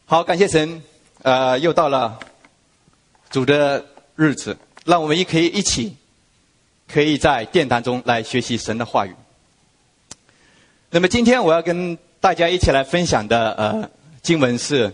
好，感谢神，又到了主的日子，让我们可以一起在殿堂中来学习神的话语。那么今天我要跟大家一起来分享的经文是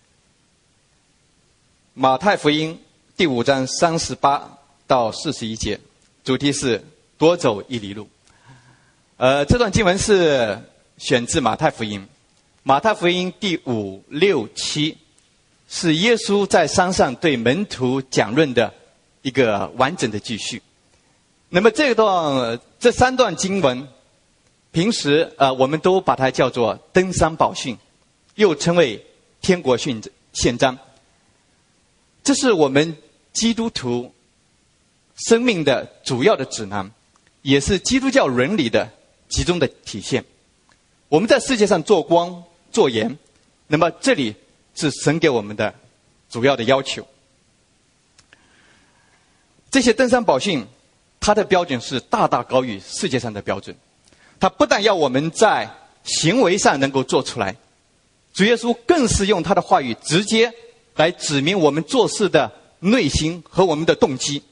马太福音第5章38到41节，主题是多走一里路。这段经文是选自马太福音第5、6、7，是耶稣在山上对门徒讲论的一个完整的记叙。那么这三段经文，平时我们都把它叫做登山宝训，又称为天国宪章。这是我们基督徒生命的主要的指南，也是基督教伦理的集中的体现。我们在世界上做光做盐，那么这里是神给我们的主要的要求。这些登山宝训，它的标准是大大高于世界上的标准。它不但要我们在行为上能够做出来，主耶稣更是用他的话语直接来指明我们做事的内心和我们的动机。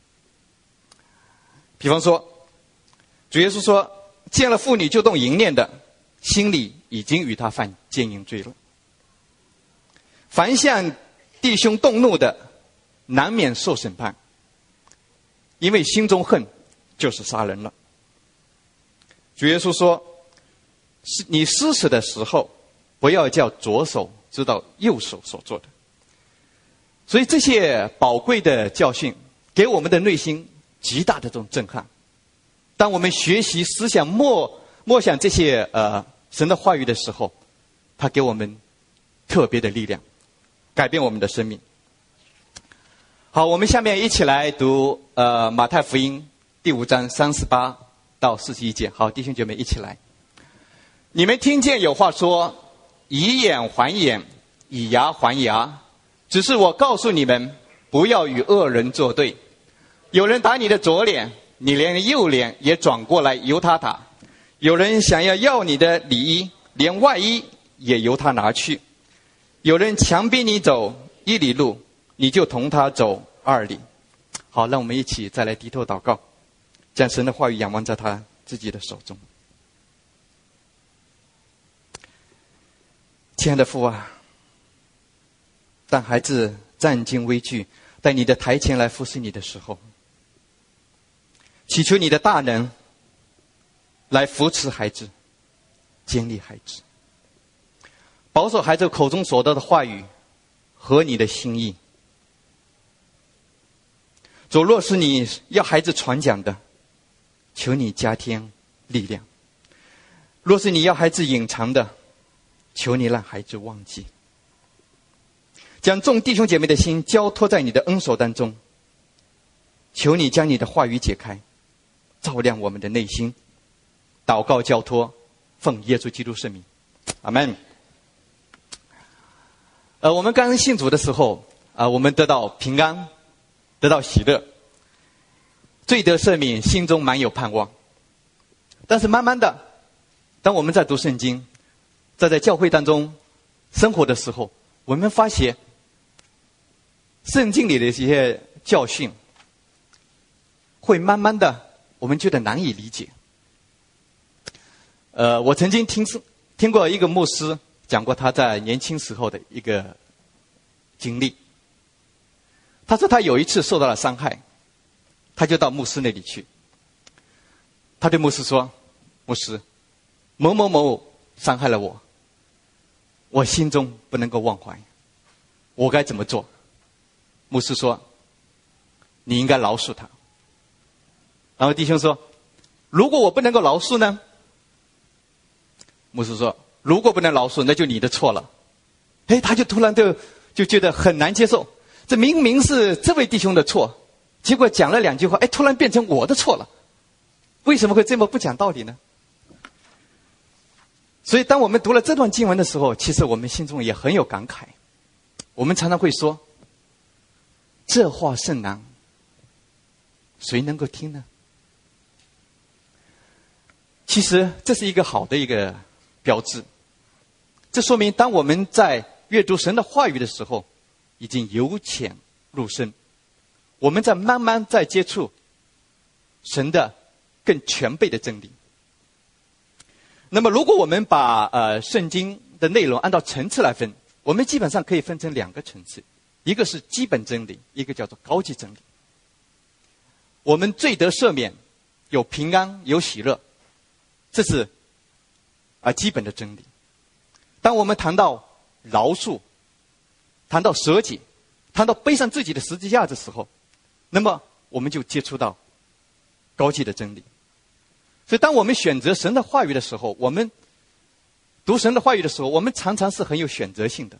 比方说，主耶稣说，见了妇女就动淫念的，心里已经与他犯奸淫罪了。凡向弟兄动怒的，难免受审判，因为心中恨就是杀人了。主耶稣说，你施舍的时候，不要叫左手知道右手所做的。所以这些宝贵的教训给我们的内心极大的这种震撼。当我们学习思想默想这些神的话语的时候，它给我们特别的力量，改变我们的生命。好，我们下面一起来读马太福音第5章38到41节。好，弟兄姐妹一起来。你们听见有话说，以眼还眼，以牙还牙。只是我告诉你们，不要与恶人作对。有人打你的左脸，你连右脸也转过来由他打；有人想要你的里衣，连外衣也由他拿去；有人强逼你走1里路，你就同他走2里。好，让我们一起再来低头祷告，将神的话语仰望在他自己的手中。亲爱的父啊，当孩子战惊危惧，在你的台前来服侍你的时候，祈求你的大能来扶持孩子，坚立孩子，保守孩子口中所得的话语和你的心意。主，若是你要孩子传讲的，求你加添力量；若是你要孩子隐藏的，求你让孩子忘记。将众弟兄姐妹的心交托在你的恩手当中，求你将你的话语解开，照亮我们的内心。祷告交托，奉耶稣基督圣名，阿们。我们刚刚信主的时候我们得到平安，得到喜乐，罪得赦免，心中满有盼望。但是慢慢的，当我们在读圣经，在教会当中生活的时候，我们发现圣经里的一些教训会慢慢的我们觉得难以理解。我曾经听过一个牧师讲过他在年轻时候的一个经历。他说他有一次受到了伤害，他就到牧师那里去。他对牧师说，牧师，某某某伤害了我，我心中不能够忘怀，我该怎么做？牧师说，你应该饶恕他。然后弟兄说，如果我不能够饶恕呢？牧师说，如果不能饶恕，那就你的错了。他就突然就觉得很难接受，这明明是这位弟兄的错，结果讲了2句话，突然变成我的错了，为什么会这么不讲道理呢？所以当我们读了这段经文的时候，其实我们心中也很有感慨。我们常常会说，这话甚难，谁能够听呢？其实这是一个好的一个标志，这说明当我们在阅读神的话语的时候，已经由浅入深，我们在慢慢在接触神的更全备的真理。那么如果我们把圣经的内容按照层次来分，我们基本上可以分成2个层次，一个是基本真理，一个叫做高级真理。我们罪得赦免，有平安，有喜乐，这是基本的真理。当我们谈到饶恕，谈到舍己，谈到背上自己的十字架的时候，那么我们就接触到高级的真理。所以当我们选择神的话语的时候，我们读神的话语的时候，我们常常是很有选择性的。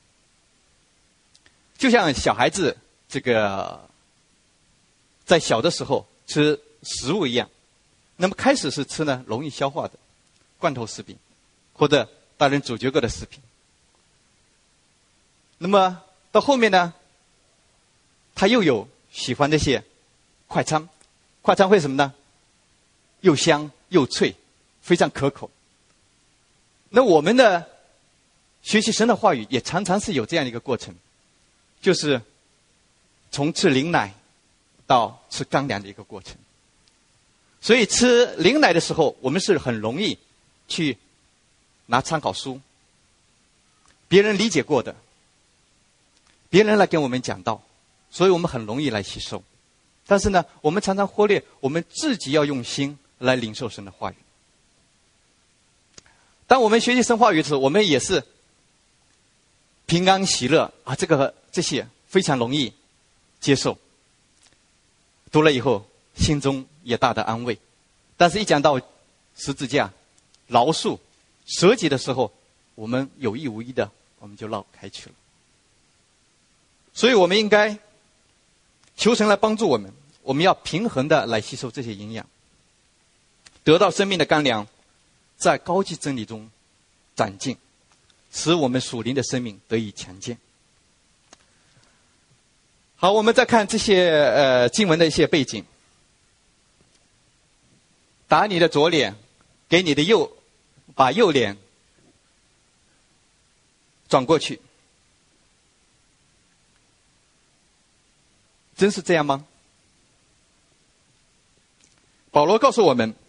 就像小孩子这个在小的时候吃食物一样，那么开始是吃呢容易消化的罐头食品，或者大人煮结过的食品。那么到后面呢，他又有喜欢那些快餐，快餐会什么呢？又香又脆，非常可口。那我们的学习神的话语也常常是有这样一个过程，就是从吃灵奶到吃干粮的一个过程。所以吃灵奶的时候，我们是很容易去拿参考书，别人理解过的，别人来跟我们讲道，所以我们很容易来吸收。但是呢，我们常常忽略我们自己要用心来领受神的话语。当我们学习神话语的时候，我们也是平安喜乐这些非常容易接受，读了以后心中也大得安慰。但是一讲到十字架、饶恕、舍己的时候，我们有意无意的我们就绕开去了。所以我们应该求神来帮助我们，我们要平衡的来吸收这些营养，得到生命的干粮，在高级真理中长进，使我们属灵的生命得以强健。好，我们再看这些经文的一些背景。打你的左脸，给你的把右脸转过去。真是这样吗？保罗告诉我们，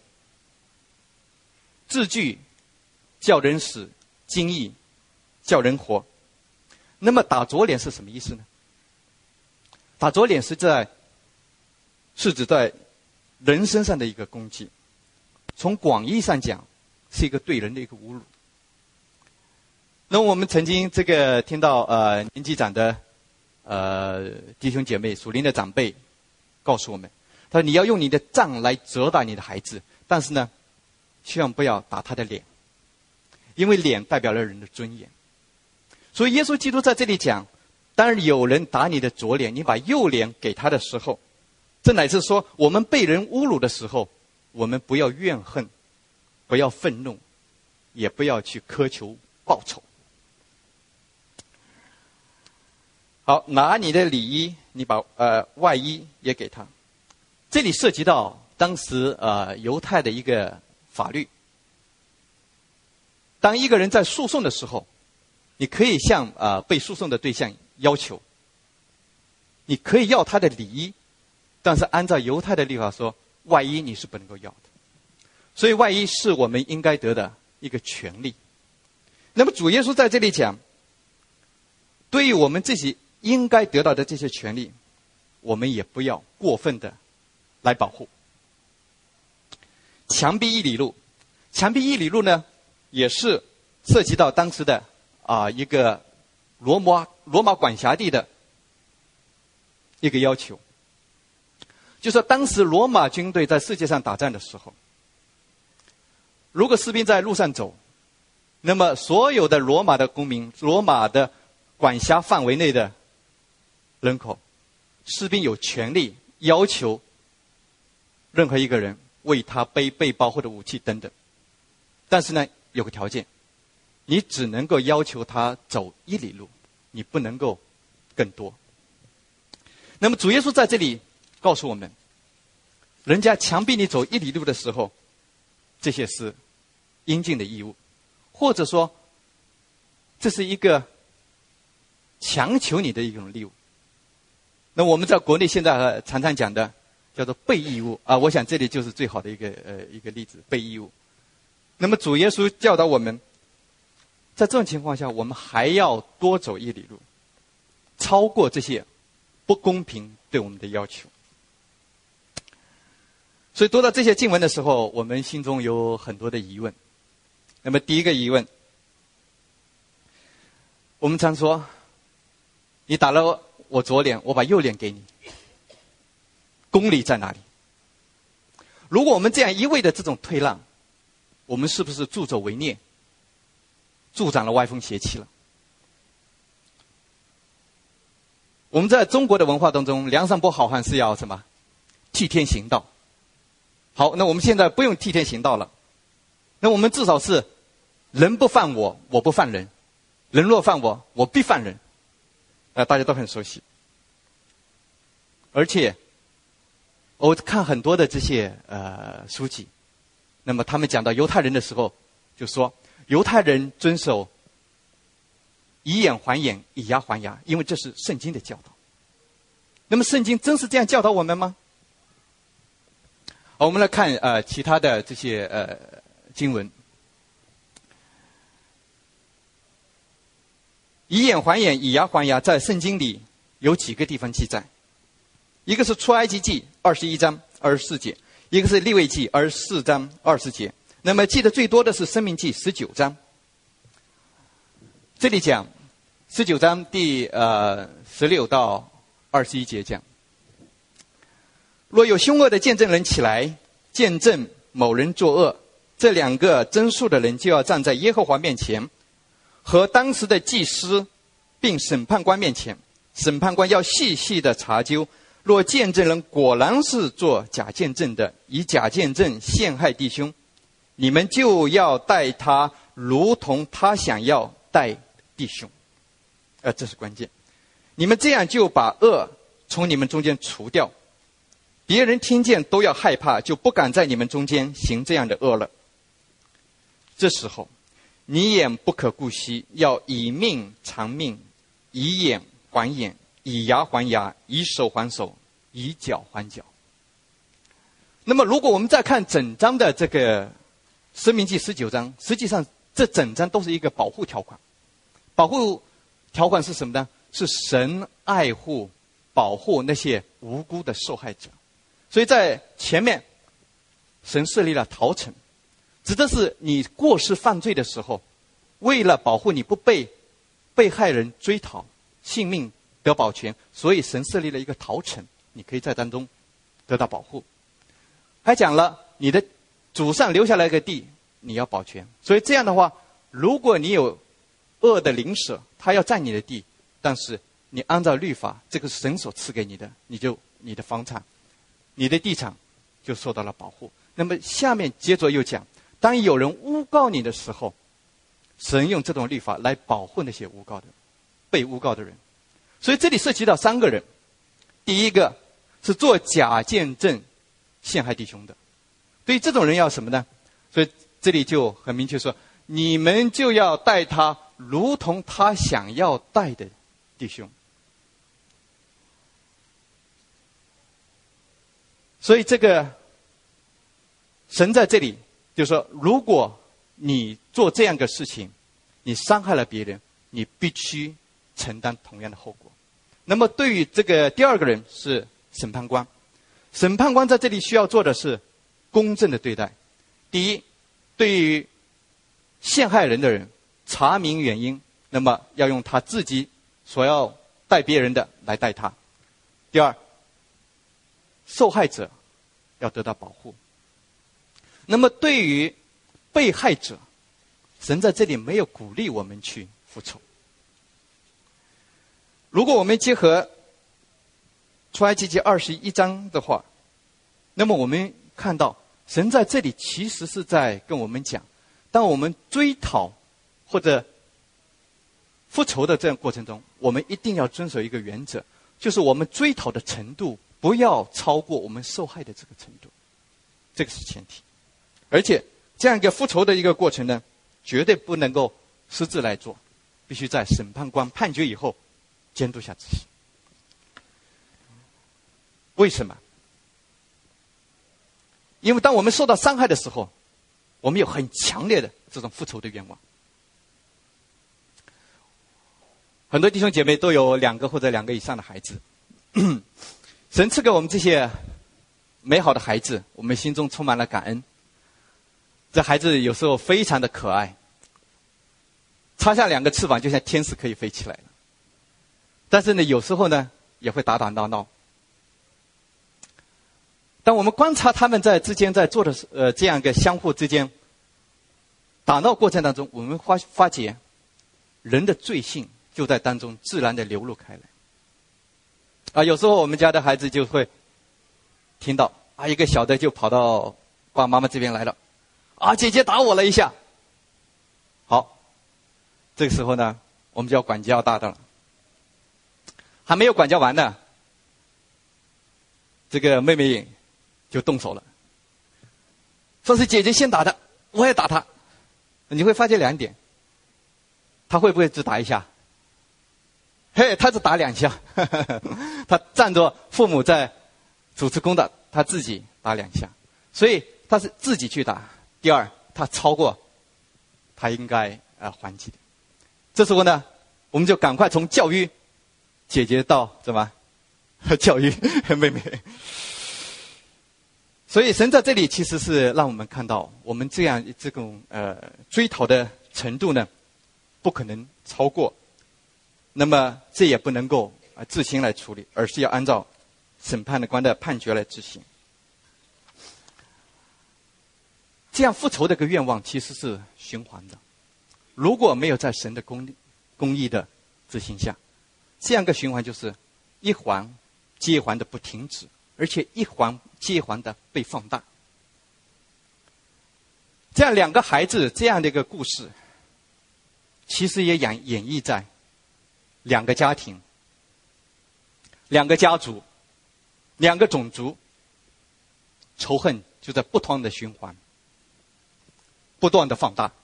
字句叫人死，经意叫人活。那么打左脸是什么意思呢？打左脸是指在人身上的一个攻击，从广义上讲是一个对人的一个侮辱。那我们曾经听到年纪长的弟兄姐妹、属灵的长辈告诉我们，他说你要用你的杖来责打你的孩子，但是呢，千万不要打他的脸，因为脸代表了人的尊严。所以耶稣基督在这里讲，当有人打你的左脸，你把右脸给他的时候，这乃是说我们被人侮辱的时候，我们不要怨恨，不要愤怒，也不要去苛求报酬。好，拿你的里衣，你把外衣也给他。这里涉及到当时犹太的一个法律。当一个人在诉讼的时候，你可以向被诉讼的对象要求，你可以要他的里衣，但是按照犹太的律法说，外衣你是不能够要的。所以外衣是我们应该得的一个权利。那么主耶稣在这里讲，对于我们自己应该得到的这些权利，我们也不要过分的来保护。强逼一里路，强逼一里路呢，也是涉及到当时的一个罗马管辖地的一个要求，就是说当时罗马军队在世界上打仗的时候，如果士兵在路上走，那么所有的罗马的公民、罗马的管辖范围内的人口，士兵有权利要求任何一个人为他背背包或者武器等等。但是呢，有个条件，你只能够要求他走1里路，你不能够更多。那么主耶稣在这里告诉我们，人家强逼你走1里路的时候，这些是应尽的义务，或者说这是一个强求你的一种义务。那我们在国内现在常常讲的叫做背义务啊，我想这里就是最好的一个例子，背义务。那么主耶稣教导我们，在这种情况下，我们还要多走一里路，超过这些不公平对我们的要求。所以读到这些经文的时候，我们心中有很多的疑问。那么第一个疑问，我们常说，你打了我左脸，我把右脸给你，公理在哪里？如果我们这样一味的这种退让，我们是不是助纣为虐，助长了歪风邪气了？我们在中国的文化当中，梁山伯好汉是要什么？替天行道。好，那我们现在不用替天行道了，那我们至少是人不犯我，我不犯人；人若犯我，我必犯人。大家都很熟悉。而且我看很多的这些书籍，那么他们讲到犹太人的时候，就说犹太人遵守以眼还眼，以牙还牙，因为这是圣经的教导。那么圣经真是这样教导我们吗？好，我们来看其他的这些经文。以眼还眼，以牙还牙，在圣经里有几个地方记载。一个是出埃及记21章24节，一个是利未记24章20节。那么记得最多的是申命记19章。这里讲19章第16到21节讲，若有凶恶的见证人起来见证某人作恶，这两个真数的人就要站在耶和华面前和当时的祭司并审判官面前，审判官要细细的查究，若见证人果然是做假见证的，以假见证陷害弟兄，你们就要待他如同他想要待弟兄。这是关键。你们这样就把恶从你们中间除掉，别人听见都要害怕，就不敢在你们中间行这样的恶了。这时候你眼不可顾惜，要以命偿命，以眼还眼，以牙还牙，以手还手，以脚还脚。那么如果我们再看整章的这个申命记19章，实际上这整章都是一个保护条款。保护条款是什么呢？是神爱护保护那些无辜的受害者。所以在前面神设立了逃城，指的是你过失犯罪的时候，为了保护你不被被害人追讨，性命得保全，所以神设立了一个逃城，你可以在当中得到保护。还讲了你的祖上留下来一个地你要保全，所以这样的话，如果你有恶的邻舍，他要占你的地，但是你按照律法，这个是神所赐给你的，你的房产你的地产就受到了保护。那么下面接着又讲，当有人诬告你的时候，神用这种律法来保护那些被诬告的人。所以这里涉及到3个人。第一个是做假见证陷害弟兄的，对于这种人要什么呢？所以这里就很明确说，你们就要待他如同他想要待的弟兄。所以这个神在这里就说，如果你做这样的事情，你伤害了别人，你必须承担同样的后果。那么对于这个第二个人是审判官，审判官在这里需要做的是公正的对待。第一，对于陷害人的人查明原因，那么要用他自己所要待别人的来待他。第二，受害者要得到保护。那么对于被害者，神在这里没有鼓励我们去复仇。如果我们结合出埃及记21章的话，那么我们看到神在这里其实是在跟我们讲，当我们追讨或者复仇的这样过程中，我们一定要遵守一个原则，就是我们追讨的程度不要超过我们受害的这个程度，这个是前提。而且这样一个复仇的一个过程呢，绝对不能够私自来做，必须在审判官判决以后监督下执行。为什么？因为当我们受到伤害的时候，我们有很强烈的这种复仇的愿望。很多弟兄姐妹都有2个或者2个以上的孩子，神赐给我们这些美好的孩子，我们心中充满了感恩。这孩子有时候非常的可爱，插下2个翅膀就像天使可以飞起来了。但是呢，有时候呢也会打打闹闹。当我们观察他们之间在做的这样一个相互之间打闹过程当中，我们发觉人的罪性就在当中自然的流露开来。有时候我们家的孩子就会听到一个小的就跑到爸爸妈妈这边来了，姐姐打我了一下。好，这个时候呢，我们就要管教大的了。还没有管教完呢，这个妹妹就动手了，说是姐姐先打的，我也打她。你会发现2点，他会不会只打一下？他只打2下。他站着父母在主持公道，他自己打2下，所以他是自己去打。第二，他超过他应该还击的。这时候呢，我们就赶快从教育姐姐到什么教育妹妹。所以神在这里其实是让我们看到，我们这种追讨的程度呢，不可能超过。那么这也不能够自行来处理，而是要按照审判官的判决来执行。这样复仇的一个愿望其实是循环的，如果没有在神的公义的执行下，这样一个循环就是一环接一环的不停止，而且一环接一环的被放大。这样2个孩子这样的一个故事，其实也演绎在2个家庭、2个家族、2个种族，仇恨就在不断的循环，不断的放大。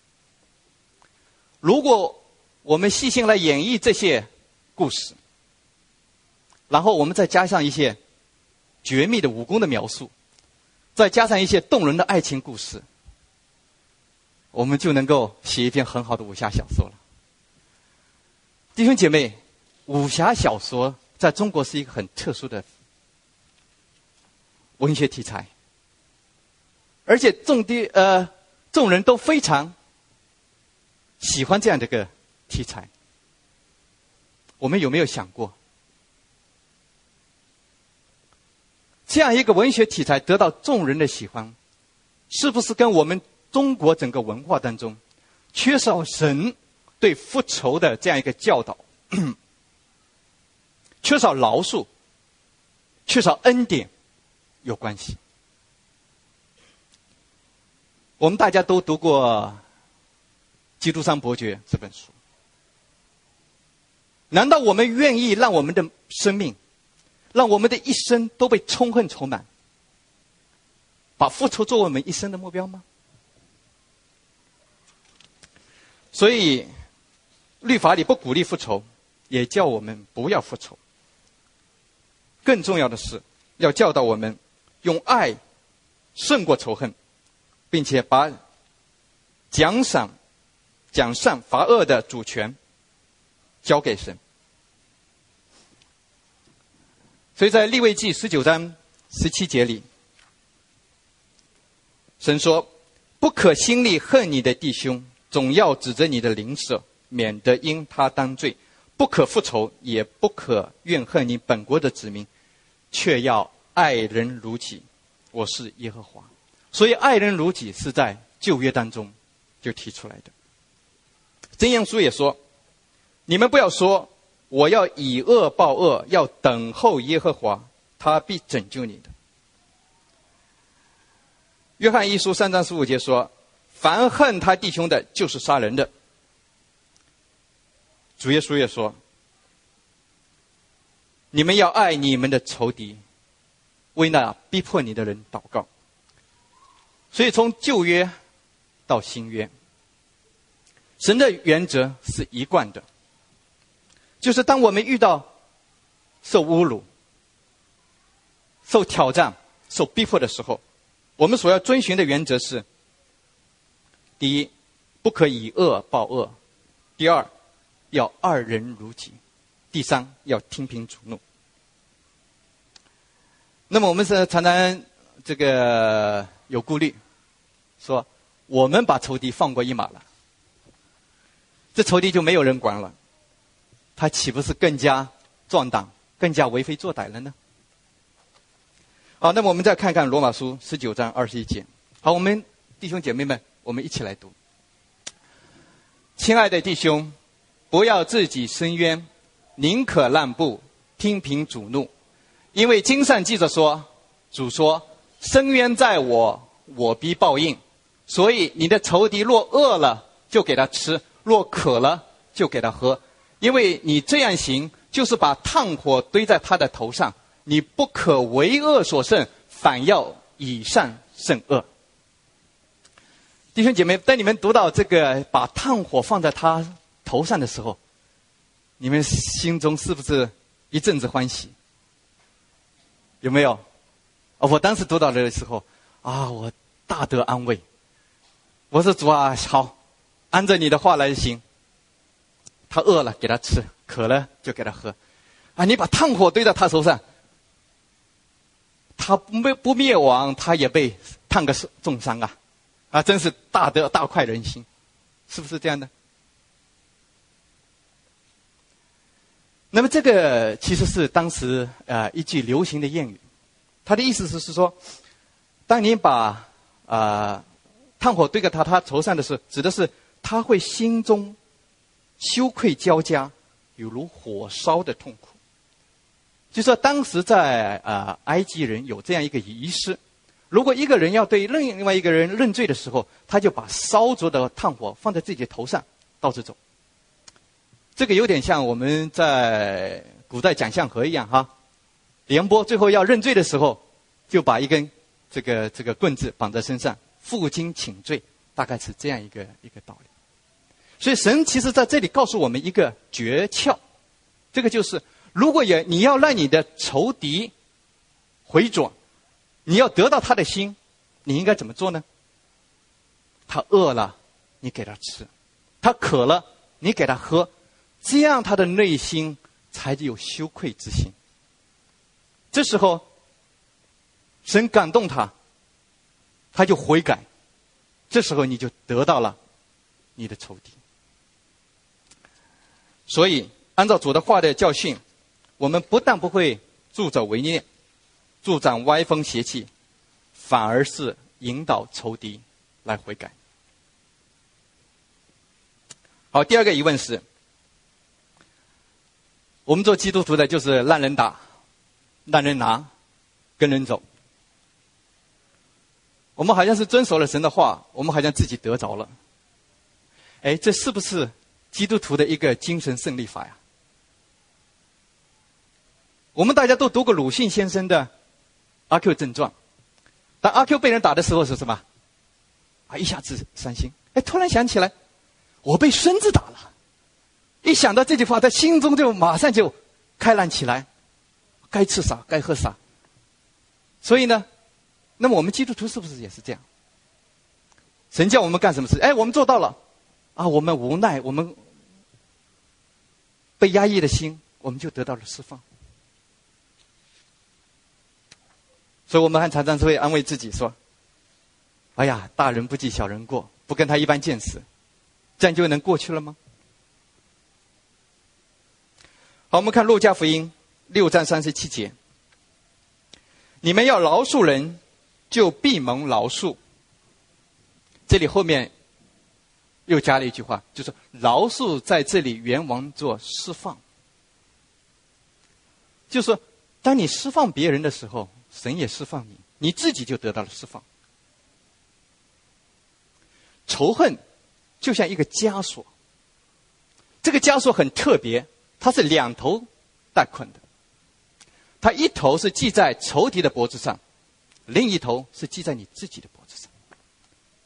如果我们细心来演绎这些故事，然后我们再加上一些绝密的武功的描述，再加上一些动人的爱情故事，我们就能够写一篇很好的武侠小说了。弟兄姐妹，武侠小说在中国是一个很特殊的文学题材，而且众人都非常喜欢这样的一个题材。我们有没有想过，这样一个文学题材得到众人的喜欢，是不是跟我们中国整个文化当中缺少神对复仇的这样一个教导，缺少饶恕，缺少恩典有关系？我们大家都读过《基督山伯爵》这本书，难道我们愿意让我们的生命，让我们的一生都被仇恨充满，把复仇作为我们一生的目标吗？所以律法里不鼓励复仇，也叫我们不要复仇。更重要的是要教导我们用爱胜过仇恨，并且把奖善罚恶的主权交给神。所以在利未记19章17节里，神说，不可心里恨你的弟兄，总要指着你的邻舍，免得因他当罪。不可复仇，也不可怨恨你本国的子民，却要爱人如己。我是耶和华。所以爱人如己是在旧约当中就提出来的。箴言书也说，你们不要说我要以恶报恶，要等候耶和华，他必拯救你的。约翰一书3章15节说，凡恨他弟兄的，就是杀人的。主耶稣也说，你们要爱你们的仇敌，为那逼迫你的人祷告。所以从旧约到新约，神的原则是一贯的， 就是当我们遇到受侮辱、受挑战、受逼迫的时候，我们所要遵循的原则是：第一，不可以恶报恶；第二，要爱人如己；第三，要听凭主怒。那么我们是常常这个有顾虑，说我们把仇敌放过一马了，这仇敌就没有人管了，他岂不是更加壮胆、更加为非作歹了呢？好，那么我们再看看罗马书19章21节。好，我们弟兄姐妹们，我们一起来读。亲爱的弟兄，不要自己伸冤，宁可让步，听凭主怒。因为经上记着说，主说：伸冤在我，我必报应。所以你的仇敌若饿了，就给他吃；若渴了，就给他喝。因为你这样行，就是把炭火堆在他的头上。你不可为恶所胜，反要以善胜恶。弟兄姐妹，当你们读到这个把炭火放在他头上的时候，你们心中是不是一阵子欢喜？有没有？我当时读到的时候我大得安慰。我说主啊，好，按照你的话来行。他饿了给他吃，渴了就给他喝。你把炭火堆在他头上，他不灭亡，他也被烫个重伤真是大得大快人心，是不是这样的？那么这个其实是当时一句流行的谚语，他的意思是说，当你把炭火堆在他头上的时候，指的是他会心中羞愧交加，有如火烧的痛苦。就说当时在埃及人有这样一个仪式，如果一个人要对另外一个人认罪的时候，他就把烧着的炭火放在自己的头上，倒着走。这个有点像我们在古代讲相和一样廉颇最后要认罪的时候，就把一根这个棍子绑在身上，负荆请罪，大概是这样一个道理。所以神其实在这里告诉我们一个诀窍，这个就是如果你要让你的仇敌回转，你要得到他的心，你应该怎么做呢？他饿了，你给他吃；他渴了，你给他喝。这样他的内心才有羞愧之心。这时候神感动他，他就悔改，这时候你就得到了你的仇敌。所以按照主的话的教训，我们不但不会助纣为虐，助长歪风邪气，反而是引导仇敌来悔改。好，第二个疑问是，我们做基督徒的就是让人打，让人拿，跟人走。我们好像是遵守了神的话，我们好像自己得着了。这是不是基督徒的一个精神胜利法呀？我们大家都读过鲁迅先生的《阿 Q 正传》，当阿 Q 被人打的时候是什么？一下子伤心，突然想起来，我被孙子打了。一想到这句话，他心中就马上就开朗起来，该吃啥该喝啥。所以呢，那么我们基督徒是不是也是这样？神叫我们干什么事，我们做到了我们无奈，我们被压抑的心，我们就得到了释放。所以我们还常常会安慰自己说，哎呀，大人不计小人过，不跟他一般见识，这样就能过去了吗？好，我们看路加福音6章37节，你们要饶恕人，就必蒙饶恕。这里后面又加了一句话，就是饶恕在这里原文做释放。就是说当你释放别人的时候，神也释放你，你自己就得到了释放。仇恨就像一个枷锁，这个枷锁很特别，它是两头带捆的，它一头是系在仇敌的脖子上，另一头是系在你自己的脖子上。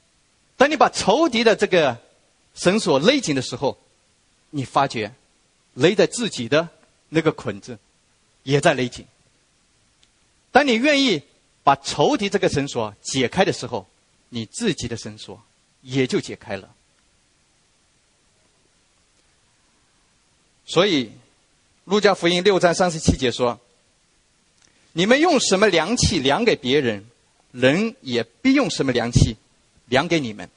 当你把仇敌的这个绳索勒紧的时候，你发觉勒在自己的那个捆子也在勒紧。当你愿意把仇敌这个绳索解开的时候，你自己的绳索也就解开了。所以路加福音6章37节说，你们用什么量器量给别人，人也必用什么量器量给你们。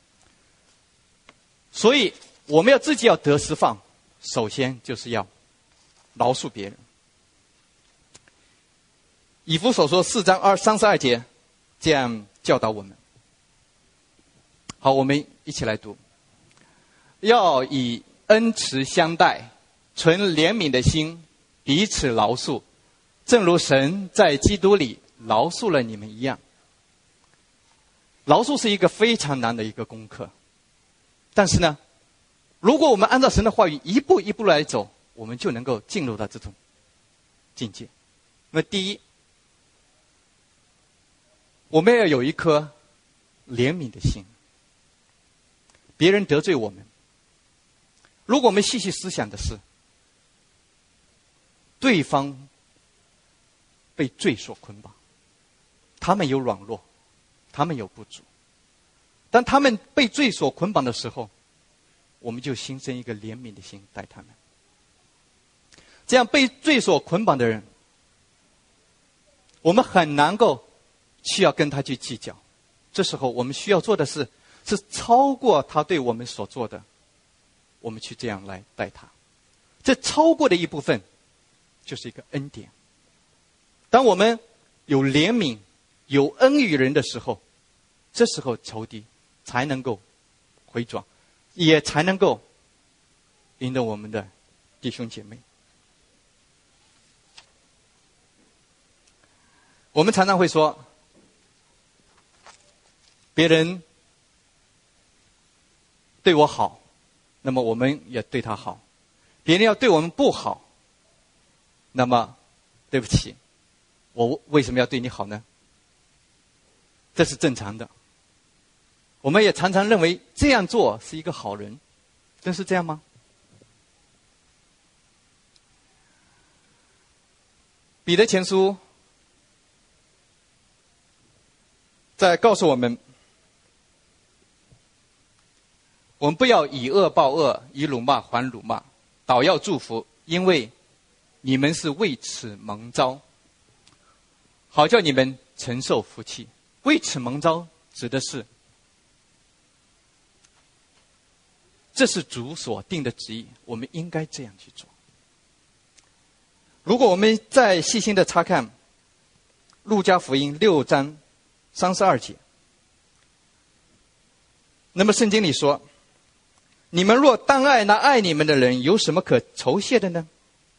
所以我们自己要得释放，首先就是要饶恕别人。以弗所说4章32节这样教导我们。好，我们一起来读。要以恩慈相待，存怜悯的心，彼此饶恕，正如神在基督里饶恕了你们一样。饶恕是一个非常难的一个功课，但是呢，如果我们按照神的话语一步一步来走，我们就能够进入到这种境界。那么第一，我们要有一颗怜悯的心。别人得罪我们，如果我们细细思想的是，对方被罪所捆绑，他们有软弱，他们有不足。当他们被罪所捆绑的时候，我们就心生一个怜悯的心待他们。这样被罪所捆绑的人，我们很难够需要跟他去计较。这时候我们需要做的是超过他对我们所做的，我们去这样来待他。这超过的一部分就是一个恩典。当我们有怜悯有恩于人的时候，这时候仇敌才能够回转，也才能够赢得我们的弟兄姐妹。我们常常会说，别人对我好，那么我们也对他好。别人要对我们不好，那么对不起，我为什么要对你好呢？这是正常的。我们也常常认为这样做是一个好人，真是这样吗？彼得前书在告诉我们，我们不要以恶报恶，以辱骂还辱骂，倒要祝福，因为你们是为此蒙召，好叫你们承受福气。为此蒙召指的是，这是主所定的旨意，我们应该这样去做。如果我们再细心的查看路加福音6章32节，那么圣经里说，你们若单爱那爱你们的人，有什么可酬谢的呢？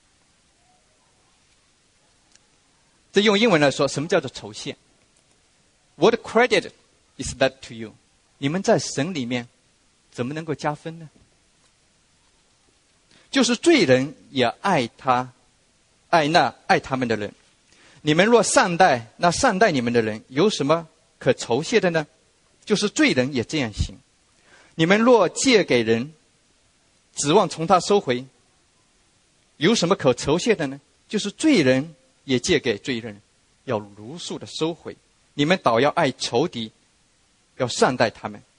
这用英文来说，什么叫做酬谢？ What credit is that to you？ 你们在神里面怎么能够加分呢？就是罪人也爱那爱他们的人。你们若善待那善待你们的人，有什么可酬谢的呢？就是罪人也这样行。你们若借给人，指望从他收回，有什么可酬谢的呢？就是罪人也借给罪人，要如数的收回。你们倒要爱仇敌，要善待他们，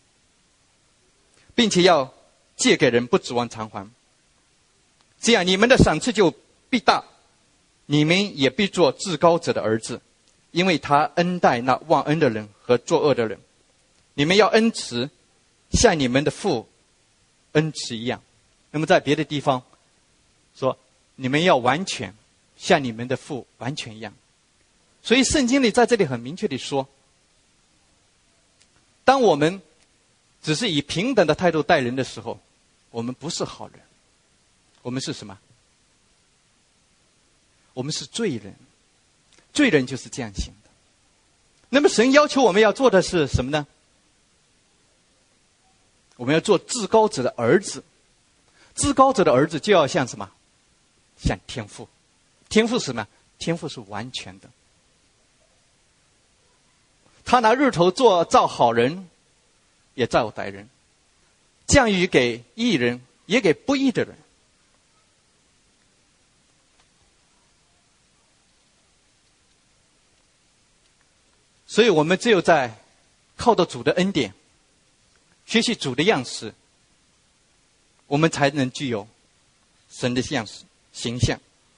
并且要借给人，不指望偿还。这样你们的赏赐就必大，你们也必做至高者的儿子，因为他恩待那忘恩的人和作恶的人。你们要恩慈，像你们的父恩慈一样。那么在别的地方说，你们要完全，像你们的父完全一样。所以圣经里在这里很明确地说，当我们只是以平等的态度待人的时候，我们不是好人，我们是什么？我们是罪人。罪人就是这样行的。那么神要求我们要做的是什么呢？我们要做至高者的儿子。至高者的儿子就要像什么？像天父。天父是什么？天父是完全的。他拿日头照好人，也照歹人，降雨给义人，也给不义的人。 所以我们只有在靠着主的恩典，学习主的样式，我们才能具有神的样式形象。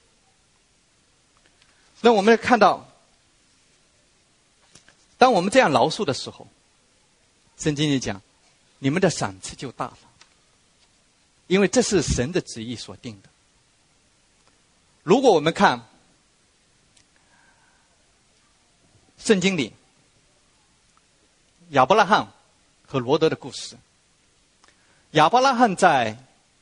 那我们看到，当我们这样饶恕的时候，圣经里讲，你们的赏赐就大了，因为这是神的旨意所定的。如果我们看圣经里亚伯拉罕和罗德的故事，亚伯拉罕在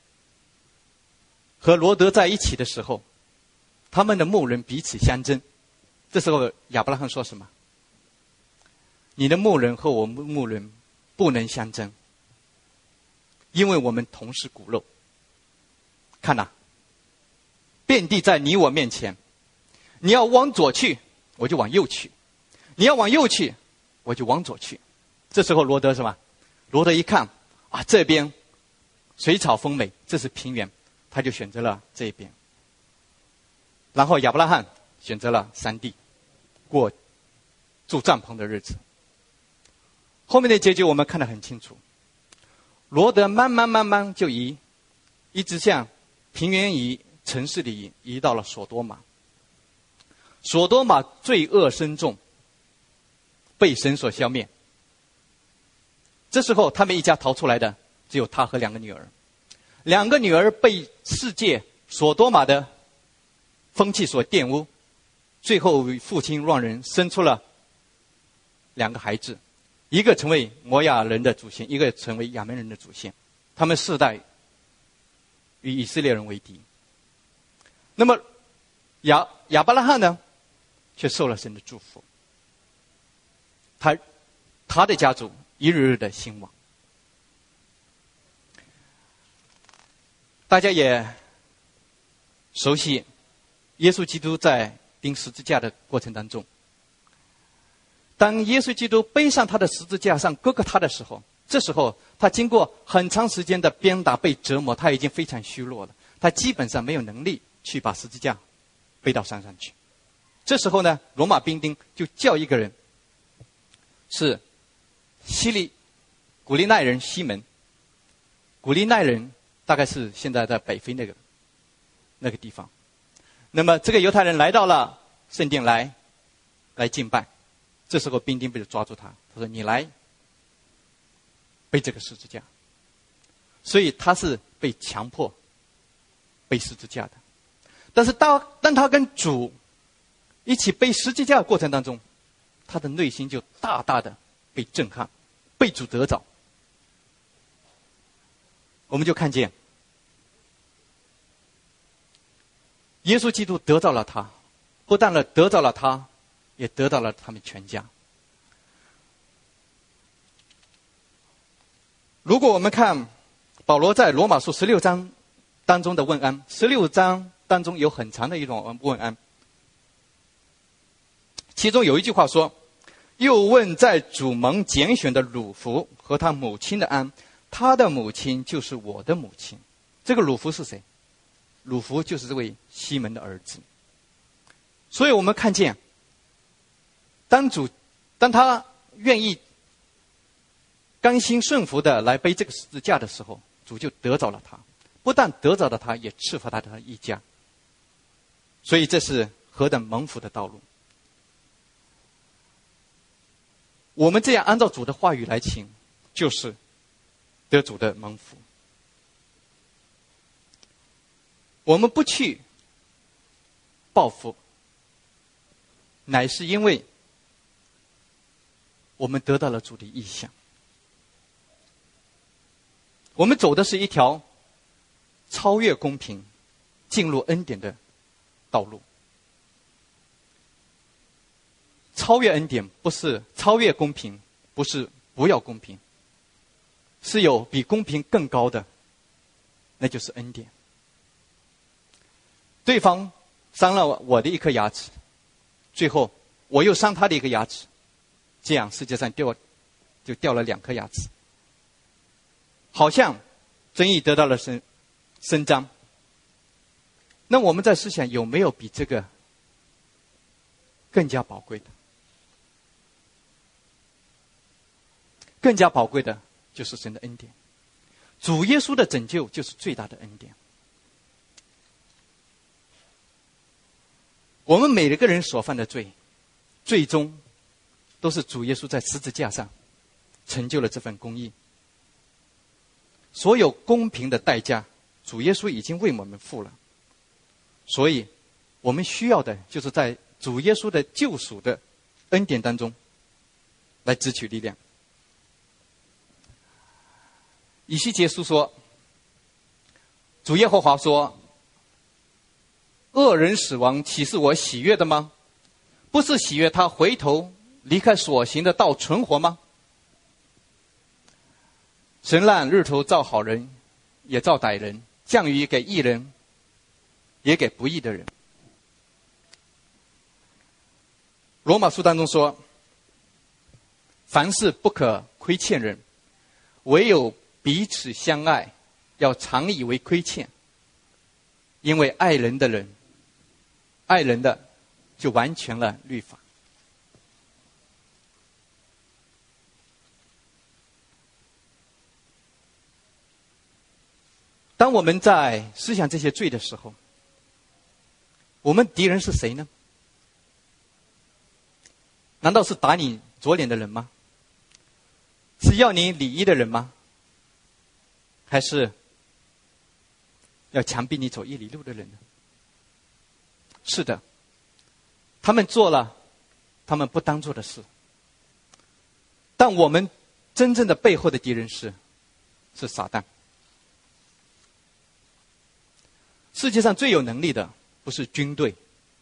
和罗德在一起的时候，他们的牧人彼此相争。这时候亚伯拉罕说什么？你的牧人和我们牧人不能相争，因为我们同是骨肉。看哪，遍地在你我面前，你要往左去，我就往右去；你要往右去，我就往左去。这时候罗德什么？罗德一看啊，这边水草丰美，这是平原，他就选择了这一边。然后亚伯拉罕选择了山地，过住帐篷的日子。后面的结局我们看得很清楚，罗德慢慢就一直向平原城市里移到了索多玛。索多玛罪恶深重，被神所消灭。这时候他们一家逃出来的只有他和2个女儿。2个女儿被世界索多玛的风气所玷污，最后父亲让人生出了2个孩子，一个成为摩亚人的祖先，一个成为亚门人的祖先。他们世代与以色列人为敌。那么亚伯拉罕呢，却受了神的祝福，他的家族一日日的兴旺。大家也熟悉耶稣基督在钉十字架的过程当中，当耶稣基督背上他的十字架上各个他的时候，这时候他经过很长时间的鞭打被折磨，他已经非常虚弱了，他基本上没有能力去把十字架背到山上去。这时候呢，罗马兵丁就叫一个人，是古利奈人西门。古利奈人大概是现在在北非那个地方。那么这个犹太人来到了圣殿来敬拜，这时候兵丁被抓住他，他说你来背这个十字架。所以他是被强迫背十字架的。但是当他跟主一起背十字架的过程当中，他的内心就大大的被震撼，被主得着。我们就看见耶稣基督得到了他，不但得到了他，也得到了他们全家。如果我们看保罗在罗马书16章当中的问安，16章当中有很长的一种问安，其中有一句话说，又问在主蒙拣选的鲁孚和他母亲的安，他的母亲就是我的母亲。这个鲁孚是谁？鲁孚就是这位西门的儿子。所以我们看见，当他愿意甘心顺服的来背这个十字架的时候，主就得着了他，不但得着了他，也赐福他的一家。所以这是何等蒙福的道路。我们这样按照主的话语来行，就是得主的蒙福。我们不去报复，乃是因为我们得到了主的意向。我们走的是一条超越公平、进入恩典的道路。超越恩典不是超越公平，不是不要公平，是有比公平更高的，那就是恩典。对方伤了我的一颗牙齿，最后我又伤他的一个牙齿，这样世界上就掉了2颗牙齿，好像正义得到了伸张。那我们在思想有没有比这个更加宝贵的？ 更加宝贵的就是神的恩典。主耶稣的拯救就是最大的恩典。我们每一个人所犯的罪，最终都是主耶稣在十字架上成就了这份公义。所有公平的代价，主耶稣已经为我们付了。所以我们需要的就是在主耶稣的救赎的恩典当中来支取力量。以西结书说，主耶和华说，恶人死亡岂是我喜悦的吗？不是喜悦他回头离开所行的道存活吗？神让日头照好人也照歹人，降雨给义人也给不义的人。罗马书当中说，凡事不可亏欠人，唯有彼此相爱，要常以为亏欠。因为爱人的就完全了律法。当我们在思想这些罪的时候，我们敌人是谁呢？难道是打你左脸的人吗？是要你里衣的人吗？还是要强逼你走1里路的人呢？是的，他们做了他们不当做的事。但我们真正的背后的敌人是撒旦。世界上最有能力的不是军队，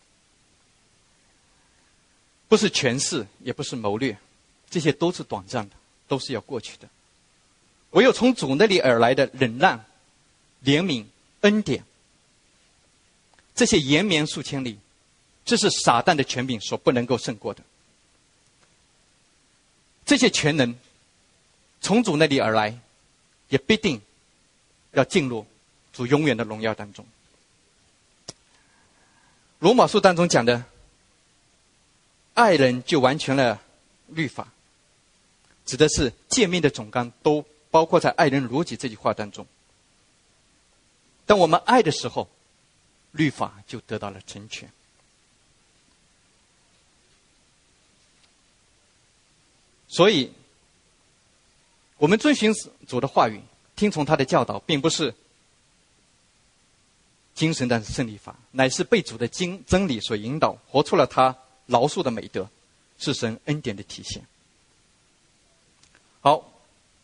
不是权势，也不是谋略，这些都是短暂的，都是要过去的。唯有从主那里而来的忍让、怜悯、恩典，这些延绵数千里，这是撒旦的权柄所不能够胜过的。这些权能从主那里而来，也必定要进入主永远的荣耀当中。罗马书当中讲的爱人就完全了律法，指的是诫命的总纲都包括在爱人如己这句话当中。当我们爱的时候，律法就得到了成全。所以我们遵循主的话语，听从他的教导，并不是精神的胜利法，乃是被主的真理所引导，活出了他饶恕的美德，是神恩典的体现。好，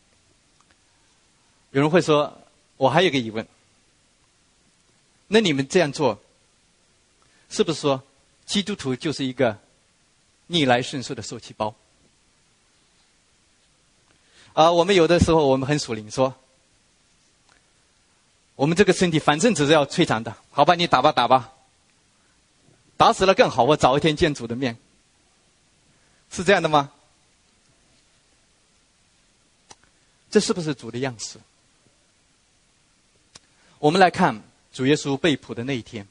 有人会说，我还有一个疑问，那你们这样做是不是说基督徒就是一个逆来顺受的受气包？我们有的时候我们很属灵，说我们这个身体反正只是要摧残的，好吧，你打吧打吧，打死了更好，我早一天见主的面。是这样的吗？这是不是主的样式？我们来看主耶稣被捕的那一天，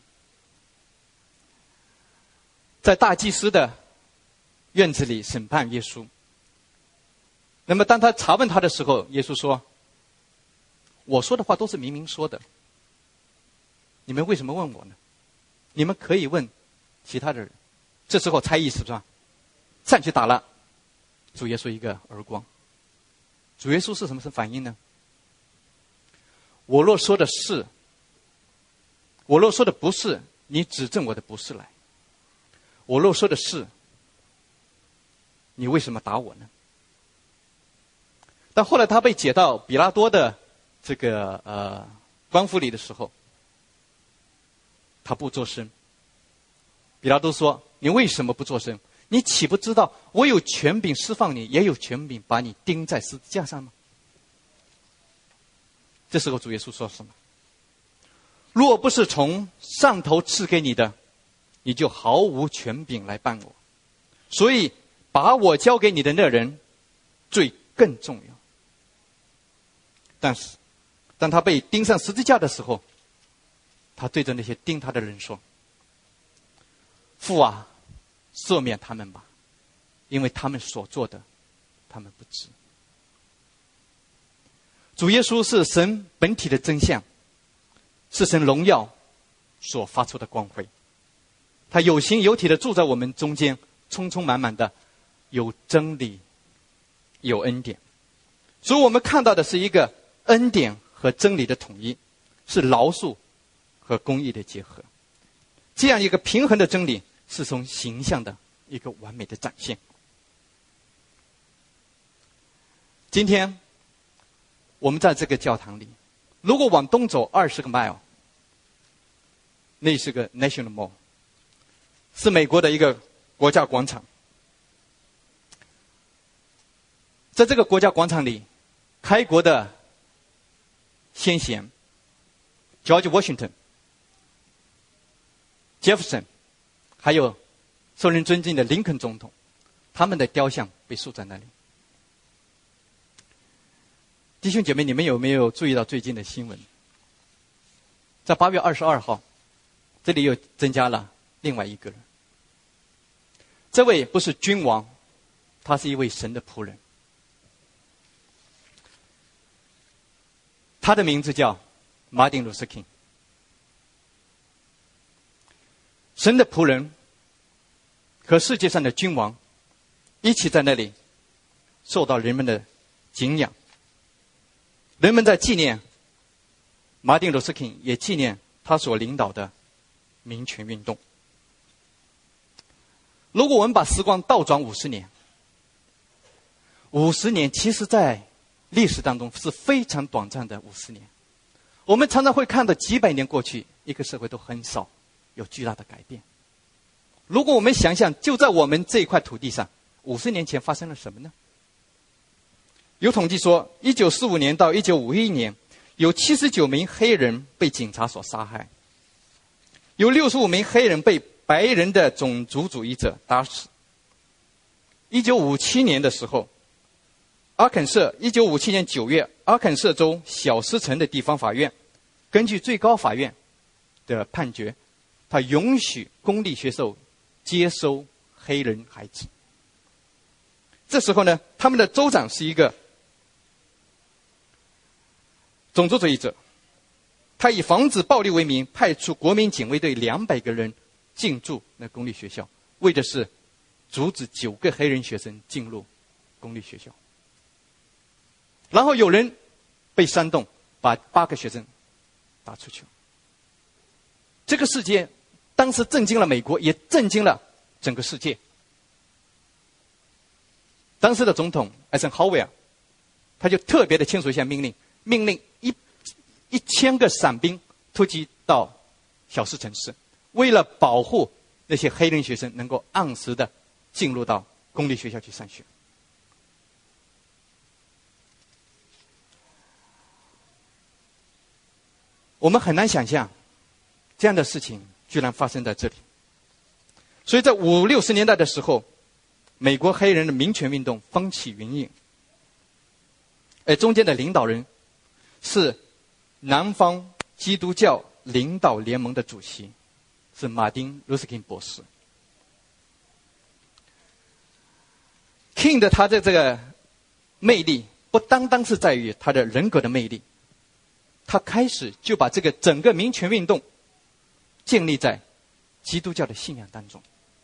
在大祭司的院子里审判耶稣。那么当他查问他的时候，耶稣说，我说的话都是明明说的，你们为什么问我呢？你们可以问其他的人。这时候差役是不是上去打了主耶稣一个耳光。主耶稣是什么反应呢？我若说的是，我若说的不是，你指正我的不是来。我若说的是，你为什么打我呢？但后来他被解到比拉多的这个官府里的时候，他不作声。比拉多说，你为什么不作声？你岂不知道我有权柄释放你，也有权柄把你钉在十字架上吗？这时候主耶稣说什么？若不是从上头赐给你的，你就毫无权柄来办我。所以把我交给你的那人罪更重要。但是当他被钉上十字架的时候，他对着那些钉他的人说，父啊，赦免他们吧，因为他们所做的他们不知。 主耶稣是神本体的真相，是神荣耀所发出的光辉。他有形有体的住在我们中间，充充满满的有真理，有恩典。所以我们看到的是一个恩典和真理的统一，是饶恕和公义的结合。这样一个平衡的真理，是从形象的一个完美的展现。今天我们在这个教堂里，如果往东走20个 mile， 那是个 National Mall， 是美国的一个国家广场。在这个国家广场里，开国的先贤 George Washington、Jefferson， 还有受人尊敬的林肯总统，他们的雕像被竖在那里。弟兄姐妹，你们有没有注意到最近的新闻？在8月22号，这里又增加了另外一个人。这位不是君王，他是一位神的仆人。他的名字叫马丁·路斯·金。神的仆人和世界上的君王一起在那里受到人们的敬仰。人们在纪念马丁·路斯·金，也纪念他所领导的民权运动。如果我们把时光倒转50年，50年其实在历史当中是非常短暂的50年。我们常常会看到几百年过去，一个社会都很少有巨大的改变。如果我们想想，就在我们这一块土地上，50年前发生了什么呢？有统计说，1945年到1951年，有79名黑人被警察所杀害，有65名黑人被白人的种族主义者打死。1957年的时候，1957年9月，阿肯色州小斯城的地方法院根据最高法院的判决，他允许公立学校接收黑人孩子。这时候呢，他们的州长是一个种族主义者，他以防止暴力为名，派出国民警卫队200个人进驻那公立学校，为的是阻止9个黑人学生进入公立学校。然后有人被煽动，把8个学生打出去。这个事件当时震惊了美国，也震惊了整个世界。当时的总统艾森豪威尔，他就特别的签署一项命令1000个伞兵突击到小斯城市，为了保护那些黑人学生能够按时的进入到公立学校去上学。我们很难想象这样的事情居然发生在这里。所以在50、60年代的时候，美国黑人的民权运动风起云涌，而中间的领导人是南方基督教领导联盟的主席，是马丁·路斯·金博士。King 的他的这个魅力不单单是在于他的人格的魅力，他开始就把这个整个民权运动建立在基督教的信仰当中。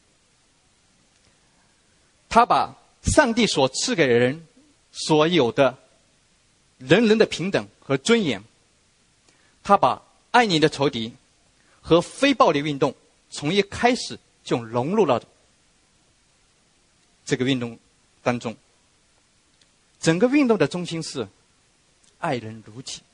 他把上帝所赐给人所有的人人的平等和尊严，他把爱你的仇敌和非暴力运动从一开始就融入了这个运动当中。整个运动的中心是爱人如己，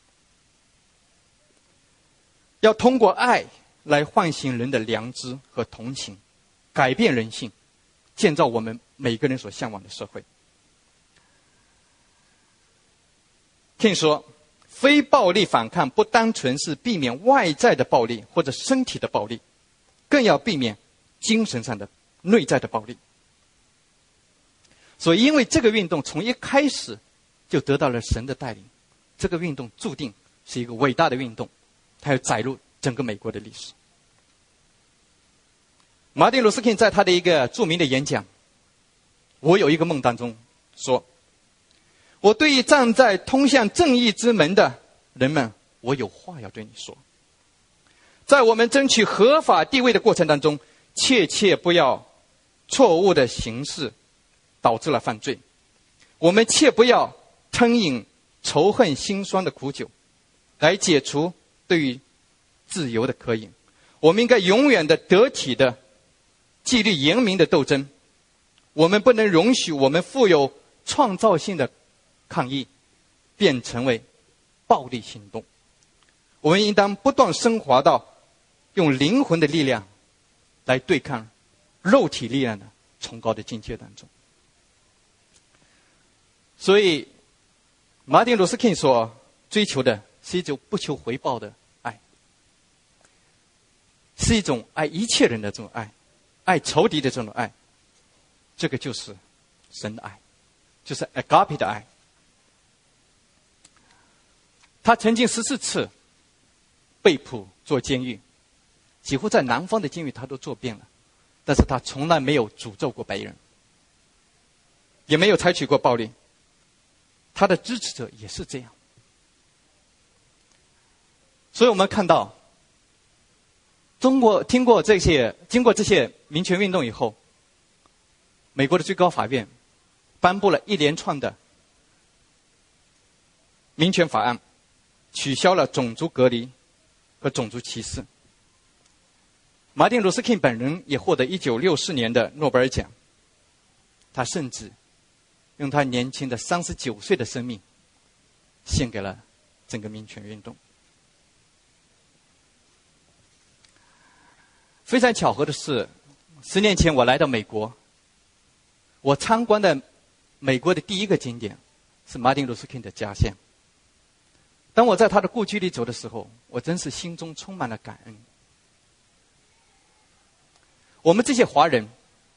要通过爱来唤醒人的良知和同情，改变人性，建造我们每个人所向往的社会。King 说，非暴力反抗不单纯是避免外在的暴力或者身体的暴力，更要避免精神上的内在的暴力。所以因为这个运动从一开始就得到了神的带领，这个运动注定是一个伟大的运动，它要载入整个美国的历史。马丁·路斯·金在他的一个著名的演讲《我有一个梦》当中说， 我对于站在通向正义之门的人们，我有话要对你说。在我们争取合法地位的过程当中，切切不要错误的形式导致了犯罪。我们切不要吞饮仇恨心酸的苦酒，来解除对于自由的渴饮。我们应该永远的得体的纪律严明的斗争。我们不能容许我们富有创造性的抗议变成为暴力行动。我们应当不断升华到用灵魂的力量来对抗肉体力量的崇高的境界当中。所以马丁·路斯·所追求的是一种不求回报的爱，是一种爱一切人的这种爱，爱仇敌的这种爱。这个就是神的爱，就是 agape 的爱。他曾经14次被捕坐监狱，几乎在南方的监狱他都做遍了，但是他从来没有诅咒过白人，也没有采取过暴力。他的支持者也是这样。所以我们看到经过这些民权运动以后，美国的最高法院颁布了一连串的民权法案，取消了种族隔离和种族歧视。马丁·路斯·本人也获得1964年的诺贝尔奖，他甚至用他年轻的39岁的生命献给了整个民权运动。非常巧合的是，10年前我来到美国，我参观的美国的第一个景点是马丁·路斯·的家乡。当我在他的故居里走的时候，我真是心中充满了感恩。我们这些华人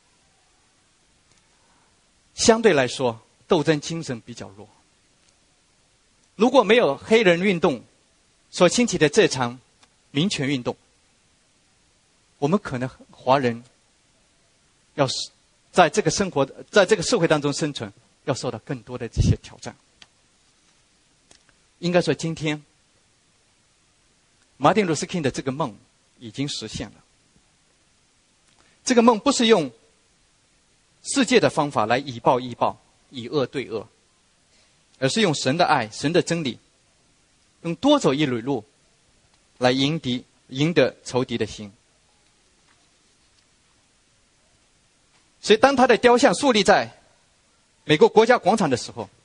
相对来说斗争精神比较弱。如果没有黑人运动所兴起的这场民权运动，我们可能华人要在这个社会当中生存，要受到更多的这些挑战。应该说，今天马丁·路斯·的这个梦已经实现了。这个梦不是用世界的方法来以暴易暴，以恶对恶，而是用神的爱、神的真理，用多走一里路来赢得仇敌的心。所以当他的雕像树立在美国国家广场的时候，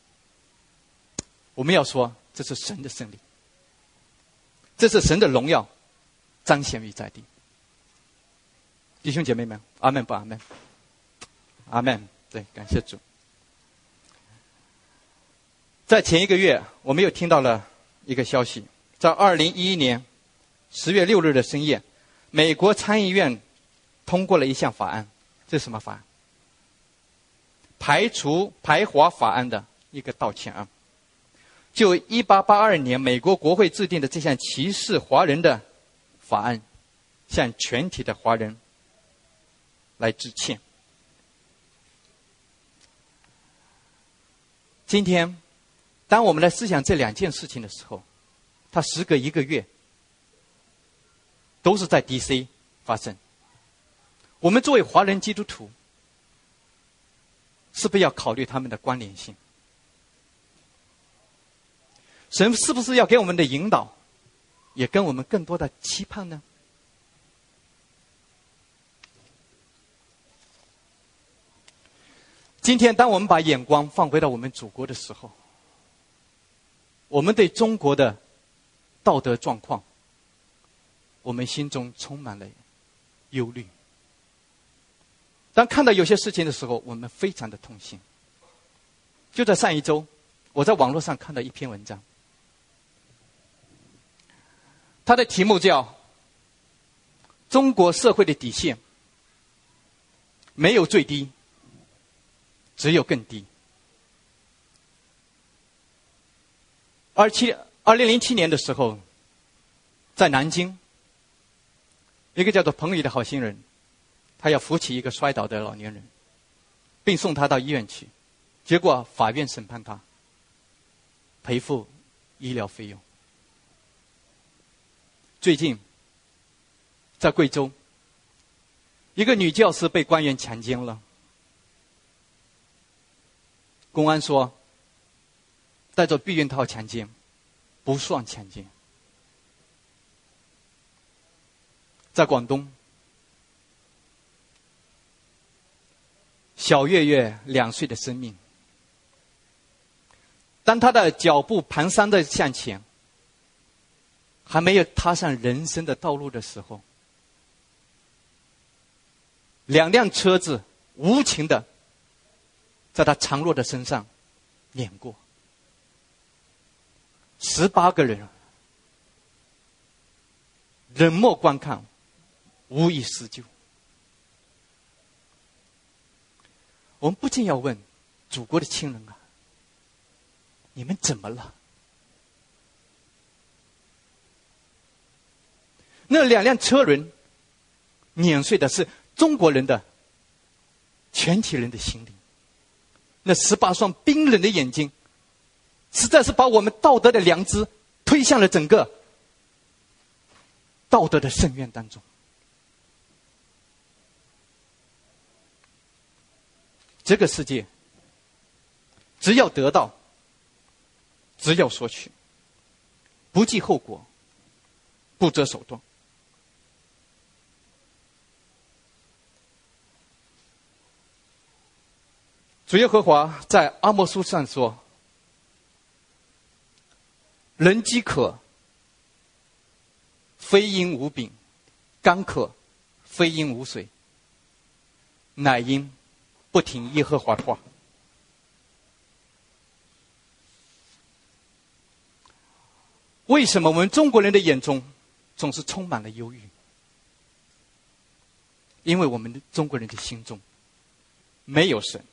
我们要说这是神的胜利，这是神的荣耀彰显于在地。弟兄姐妹们，阿们不阿们？阿们。对，感谢主。在前一个月，我们又听到了一个消息，在2011年10月6日的深夜，美国参议院通过了一项法案。这是什么法案？排华法案的一个道歉案。就1882年美国国会制定的这项歧视华人的法案，向全体的华人来致歉。今天当我们来思想这两件事情的时候，它时隔1个月都是在 DC 发生。我们作为华人基督徒，是不是要考虑他们的关联性？神是不是要给我们的引导也跟我们更多的期盼呢？今天当我们把眼光放回到我们祖国的时候，我们对中国的道德状况，我们心中充满了忧虑。当看到有些事情的时候，我们非常的痛心。就在上一周，我在网络上看到一篇文章，它的题目叫《中国社会的底线没有最低，只有更低》。2007年的时候，在南京，一个叫做彭宇的好心人，他要扶起一个摔倒的老年人，并送他到医院去。结果法院审判他赔付医疗费用。最近，在贵州，一个女教师被官员强奸了。公安说，戴着避孕套强奸，不算强奸。在广东，小月月2岁的生命，当她的脚步蹒跚地向前，还没有踏上人生的道路的时候，2辆车子无情地在她孱弱的身上碾过，18个人冷漠观看，无以施救。我们不禁要问祖国的亲人啊，你们怎么了？那2辆车轮碾碎的是中国人的全体人的心灵，那18双冰冷的眼睛，实在是把我们道德的良知推向了整个道德的深渊当中。这个世界，只要得到，只要索取，不计后果，不择手段。主耶和华在阿摩书上说：人饥渴，非因无饼；干渴，非因无水，乃因不听耶和华的话。为什么我们中国人的眼中总是充满了忧郁？因为我们的中国人的心中没有神。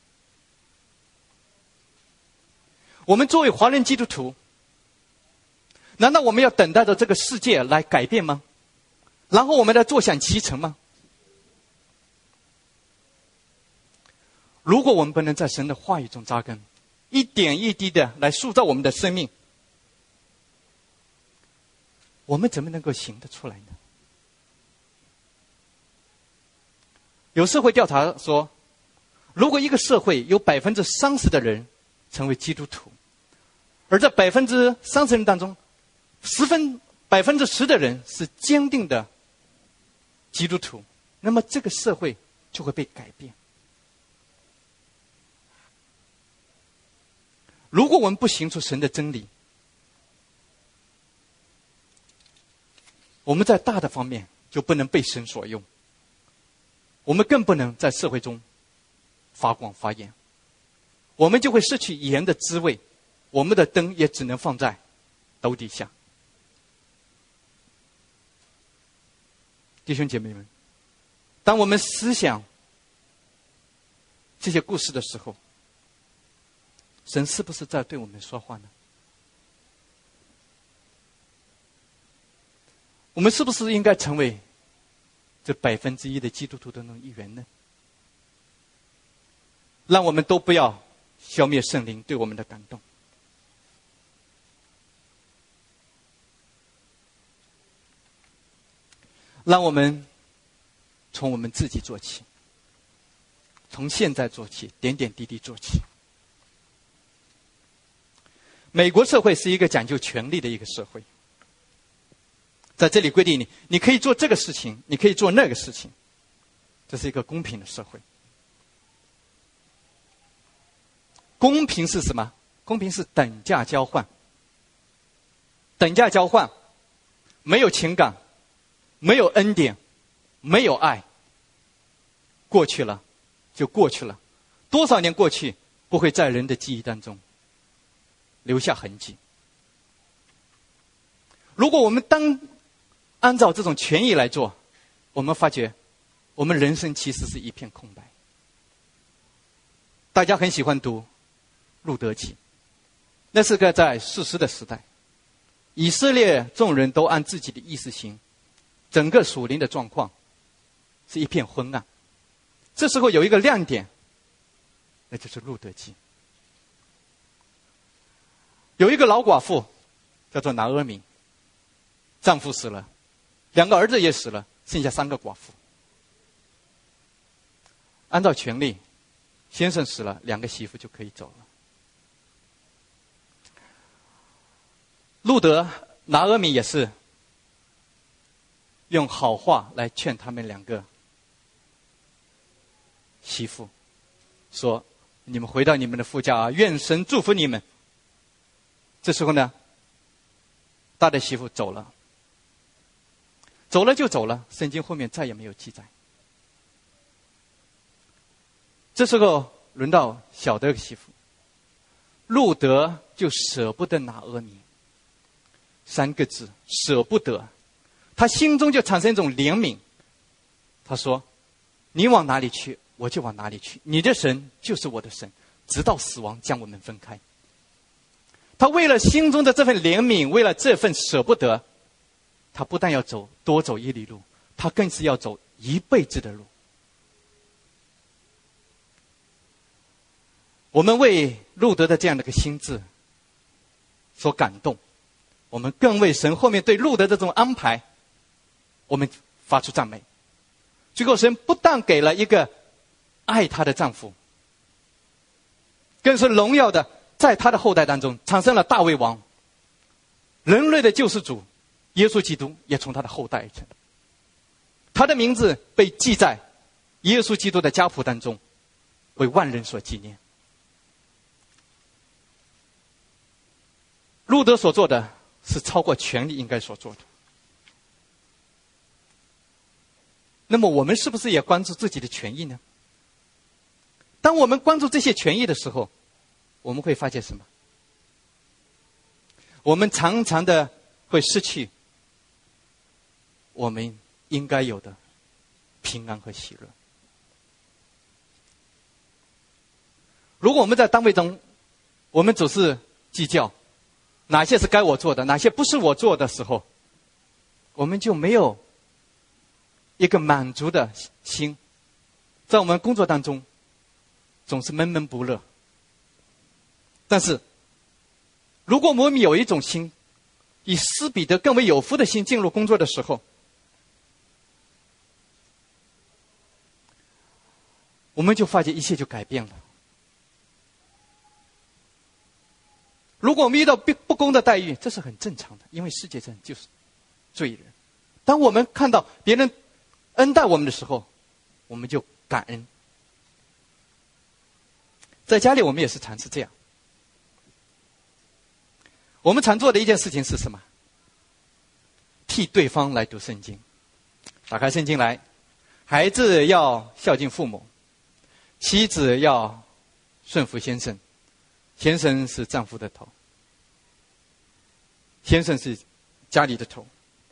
我们作为华人基督徒，难道我们要等待着这个世界来改变吗？然后我们来坐享其成吗？如果我们不能在神的话语中扎根，一点一滴的来塑造我们的生命，我们怎么能够行得出来呢？有社会调查说，如果一个社会有30%的人成为基督徒，而在30%人当中，10%的人是坚定的基督徒，那么这个社会就会被改变。如果我们不行出神的真理，我们在大的方面就不能被神所用，我们更不能在社会中发光发焰，我们就会失去盐的滋味，我们的灯也只能放在斗底下。弟兄姐妹们，当我们思想这些故事的时候，神是不是在对我们说话呢？我们是不是应该成为这1%的基督徒当中一员呢？让我们都不要消灭圣灵对我们的感动。让我们从我们自己做起，从现在做起，点点滴滴做起。美国社会是一个讲究权力的一个社会，在这里规定你可以做这个事情，你可以做那个事情，这是一个公平的社会。公平是什么？公平是等价交换。等价交换，没有情感，没有恩典，没有爱，过去了就过去了，多少年过去，不会在人的记忆当中留下痕迹。如果我们按照这种权益来做，我们发觉我们人生其实是一片空白。大家很喜欢读路德记，那是个在士师的时代，以色列众人都按自己的意思行，整个属灵的状况是一片昏暗。这时候有一个亮点，那就是路德记。 有一个老寡妇叫做拿俄米，丈夫死了，2个儿子也死了，剩下3个寡妇。按照权利，先生死了，2个媳妇就可以走了。路德、拿俄米也是用好话来劝他们2个媳妇，说：“你们回到你们的夫家啊，愿神祝福你们。”这时候呢，大的媳妇走了，走了就走了，圣经后面再也没有记载。这时候轮到小的媳妇，路德就舍不得拿俄米，3个字，舍不得。他心中就产生一种怜悯，他说：“你往哪里去，我就往哪里去，你的神就是我的神，直到死亡将我们分开。”他为了心中的这份怜悯，为了这份舍不得，他不但要多走1里路，他更是要走一辈子的路。我们为路德的这样的一个心智所感动，我们更为神后面对路德的这种安排，我们发出赞美。最后神不但给了一个爱他的丈夫，更是荣耀的在他的后代当中产生了大卫王，人类的救世主耶稣基督也从他的后代而成。他的名字被记在耶稣基督的家谱当中，为万人所纪念。路德所做的是超过权力应该所做的。那么我们是不是也关注自己的权益呢？当我们关注这些权益的时候，我们会发现什么？我们常常的会失去我们应该有的平安和喜乐。如果我们在单位中，我们总是计较哪些是该我做的，哪些不是我做的时候，我们就没有一个满足的心，在我们工作当中总是闷闷不乐。但是如果我们有一种心，以施比得更为有福的心进入工作的时候，我们就发现一切就改变了。如果我们遇到不公的待遇，这是很正常的，因为世界上就是罪人。当我们看到别人恩待我们的时候，我们就感恩。在家里我们也是常是这样。我们常做的一件事情是什么？替对方来读圣经。打开圣经来，孩子要孝敬父母，妻子要顺服先生，先生是丈夫的头，先生是家里的头。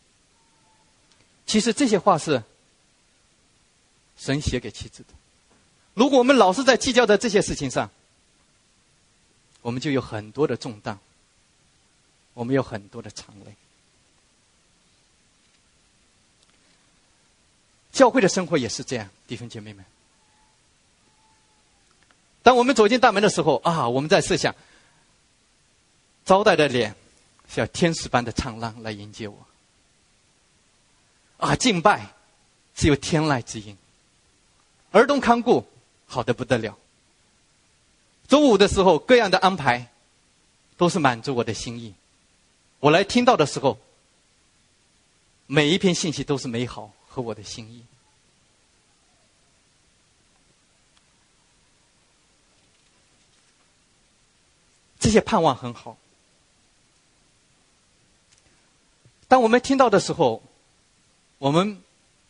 其实这些话是神写给妻子的。如果我们老是在计较在这些事情上，我们就有很多的重担，我们有很多的常累。教会的生活也是这样，弟兄姐妹们。当我们走进大门的时候啊，我们在设想招待的脸是要天使般的灿烂来迎接我啊，敬拜是有天籁之音，儿童看顾好得不得了。周五的时候各样的安排都是满足我的心意。我来听到的时候，每一篇信息都是美好和我的心意。这些盼望很好。当我们听到的时候，我们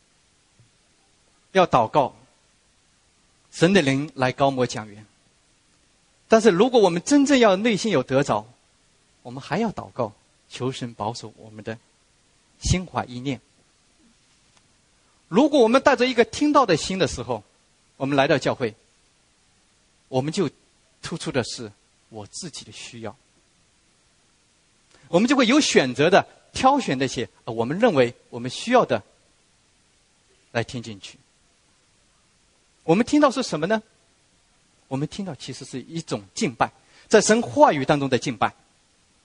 要祷告，神的灵来膏抹讲员。但是如果我们真正要内心有得着，我们还要祷告，求神保守我们的心怀意念。如果我们带着一个听到的心的时候，我们来到教会，我们就突出的是我自己的需要，我们就会有选择的挑选那些我们认为我们需要的来听进去。我们听到是什么呢？我们听到其实是一种敬拜，在神话语当中的敬拜。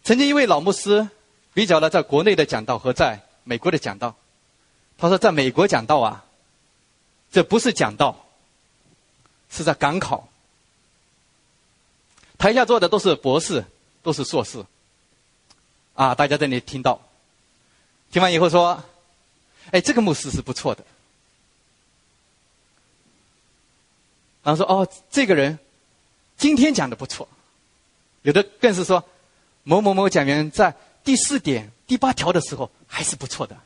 曾经一位老牧师比较了在国内的讲道和在美国的讲道，他说在美国讲道啊，这不是讲道，是在赶考。台下坐的都是博士，都是硕士，啊，大家在那里听到，听完以后说，哎，这个牧师是不错的。然后说，哦，这个人今天讲的不错。有的更是说，某某某讲员在第4点、第8条的时候还是不错的。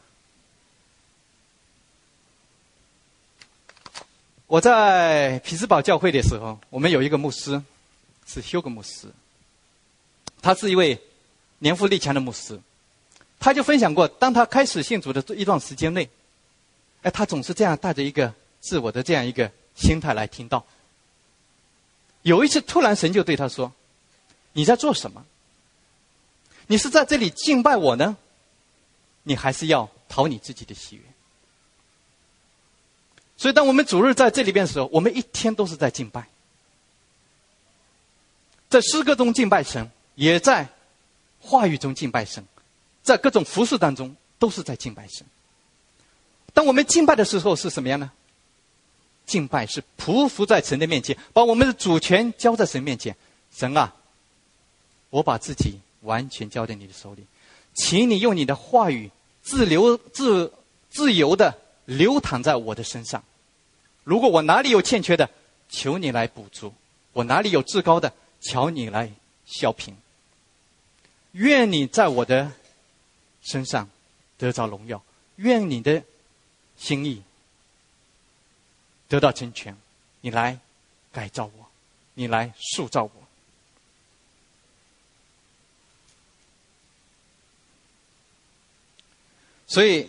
我在匹兹堡教会的时候，我们有一个牧师，是休格牧师，他是一位年富力强的牧师。他就分享过，当他开始信主的一段时间内，哎，他总是这样带着一个自我的这样一个心态来听到。有一次突然神就对他说，你在做什么？你是在这里敬拜我呢，你还是要讨你自己的喜悦？所以当我们主日在这里边的时候，我们一天都是在敬拜，在诗歌中敬拜神，也在话语中敬拜神，在各种服事当中都是在敬拜神。当我们敬拜的时候是什么样呢？敬拜是匍匐在神的面前，把我们的主权交在神面前。神啊，我把自己完全交在你的手里，请你用你的话语自由的流淌在我的身上。如果我哪里有欠缺的，求你来补足；我哪里有至高的，求你来消平。愿你在我的身上得着荣耀，愿你的心意得到成全，你来改造我，你来塑造我。所以